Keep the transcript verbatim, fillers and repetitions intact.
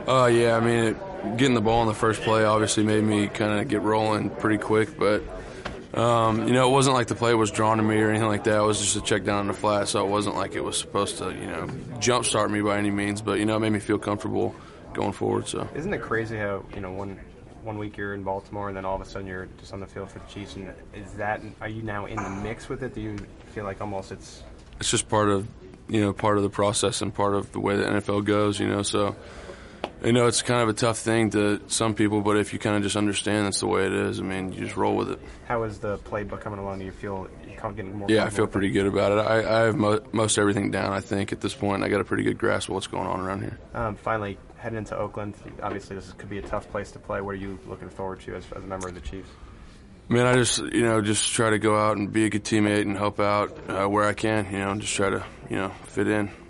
Uh, yeah, I mean, it, getting the ball in the first play obviously made me kind of get rolling pretty quick, but, um, you know, it wasn't like the play was drawn to me or anything like that. It was just a check down in the flat, so it wasn't like it was supposed to, you know, jumpstart me by any means, but, you know, it made me feel comfortable going forward. So isn't it crazy how, you know, one one week you're in Baltimore and then all of a sudden you're just on the field for the Chiefs, and is that, are you now in the mix with it? Do you feel like almost it's... It's just part of, you know, part of the process and part of the way the N F L goes, you know, so... You know, it's kind of a tough thing to some people, but if you kind of just understand that's the way it is, I mean, you just roll with it. How is the playbook coming along? Do you feel you're getting more? Yeah, I feel pretty good about it. I, I have mo- most everything down, I think, at this point. I got a pretty good grasp of what's going on around here. Um, finally, heading into Oakland, obviously this could be a tough place to play. What are you looking forward to as, as a member of the Chiefs? I mean, I just, you know, just try to go out and be a good teammate and help out uh, where I can, you know, and just try to, you know, fit in.